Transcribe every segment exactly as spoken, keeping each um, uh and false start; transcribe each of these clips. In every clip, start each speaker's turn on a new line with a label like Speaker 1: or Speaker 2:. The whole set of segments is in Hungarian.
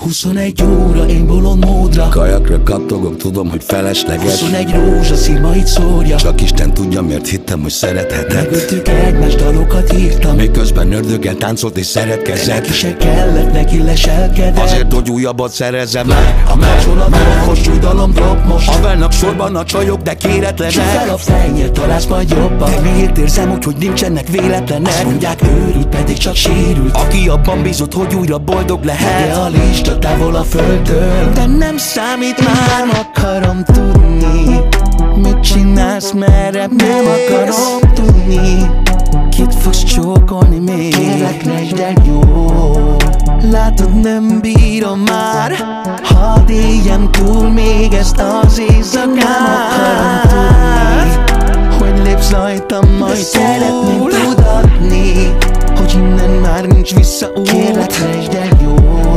Speaker 1: Huszonegy óra, én bolond módra
Speaker 2: kajakra kattogok, tudom, hogy felesleges.
Speaker 1: Huszonegy rózsaszín ma itt szórja,
Speaker 2: csak Isten tudja, miért hittem, hogy szerethetett.
Speaker 1: Megöltük egymást, dalokat írtam,
Speaker 2: miközben ördöggel táncolt és szeretkezett.
Speaker 1: de neki se kellett, neki leselkedett.
Speaker 2: Azért, hogy újabbat szerezzem meg.
Speaker 1: A kapcsolatos súlydalom drop most.
Speaker 2: Havernak sorban a csajok, de kéretlenek.
Speaker 1: Csukd fel a fejnyel, találsz majd jobban. De miért érzem úgy, hogy nincsenek véletlenek? Azt mondják őrült, pedig csak sérült.
Speaker 2: Aki abban bízott, hogy újra boldog lehet.
Speaker 1: Realista, távol a földtől, de nem számít már. Nem akarom tudni, mit csinálsz, merre nem akarom tudni. Kit fogsz csókolni még? Kérlek, legyd el jó. Látod, nem bírom már. Hadd éljem túl még ezt az éjszakát. Nem akarom tudni, hogy lépsz rajtam, majd szeretném tudatni, hogy innen már nincs visszaút. Kérlek, legyd el jó.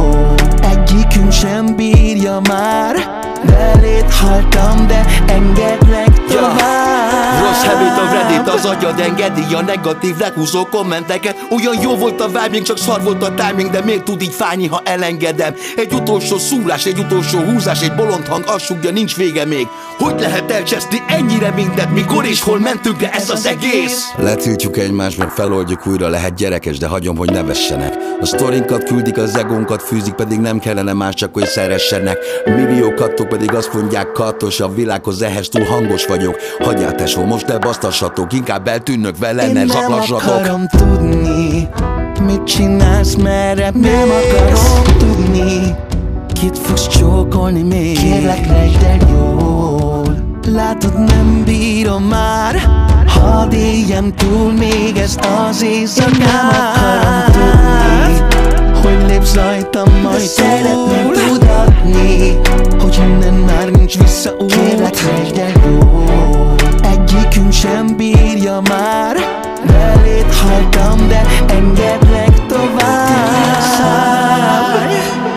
Speaker 1: Egyikünk sem bírja már. Beléd haltam, de engedlek tovább.
Speaker 2: Rossz habit a Reddit, az agyad engedi a negatív lehúzó kommenteket. Olyan jó volt a vibe, csak szar volt a timing, de miért tud így fájni, ha elengedem? Egy utolsó szúrás, egy utolsó húzás, egy bolond hang azt sugja, nincs vége még. Hogy lehet elcseszni ennyire mindent, mikor és hol mentünk le ez az egész? Letiltjuk egymást, meg feloldjuk újra, lehet gyerekes, de hagyom, hogy ne vessenek. A sztorinkat küldik, az egónkat fűzik, pedig nem kellene más, csak hogy szeressenek. Millió kattok pedig azt mondják, kattos a világhoz, ehhez túl hangos vagyok. Hagyjál tesó, most elbasztassatok, inkább eltűnök vele, ne zaklassatok.
Speaker 1: Én nem akarom tudni, mit csinálsz, merre nem akarom tudni. Kit fogsz csókolni még? Kérlek, legyd el jól. Látod, nem bírom már. Hadd éljem túl még ezt az éjszakát. Nem akarom tudni, hogy lépsz rajtam, majd szeretném tudatni, hogy innen már nincs visszaút. Kérlek, legyd el jól. Egyikünk sem bírja már. Beléd haltam, de engedlek tovább. Szállj,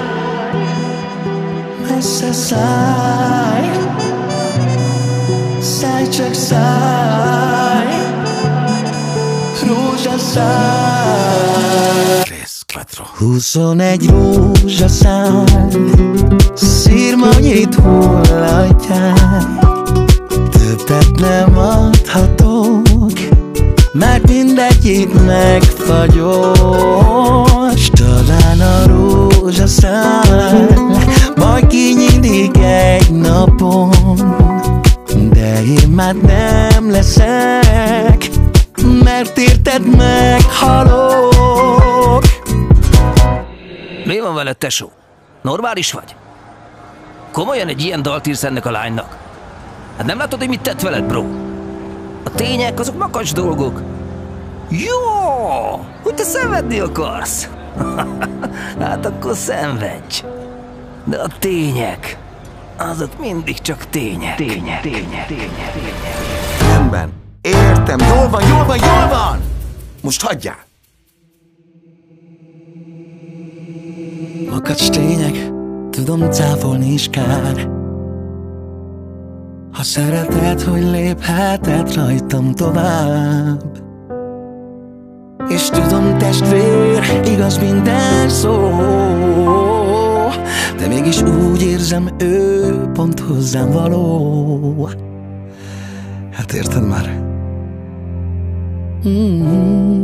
Speaker 1: messze szállj, szállj, csak szállj, rózsaszár. Huszonegy rózsaszár, szirmanyit hullatják. Többet nem adhatok, mert mindegyik megfagyott. S talán a rózsaszár majd kinyílik egy napon, de én már nem leszek, mert érted, meghalok.
Speaker 3: Mi van veled, tesó? Normális vagy? Komolyan egy ilyen dalt írsz ennek a lánynak? Hát nem látod, hogy mit tett veled, bro? A tények, azok makacs dolgok. Jó, hogy te szenvedni akarsz. Hát akkor szenvedj. De a tények, azok mindig csak tények. Tények, tények, tények, tények.
Speaker 2: Rendben, értem, jól van, jól van, jól van! Most hagyjál!
Speaker 1: Makacs tények, tudom, cáfolni is kár. Ha szereted, hogy lépheted rajtam tovább. És tudom, testvér, igaz minden szó, de mégis úgy érzem, ő pont hozzám való. Hát érted már? Mm-hmm.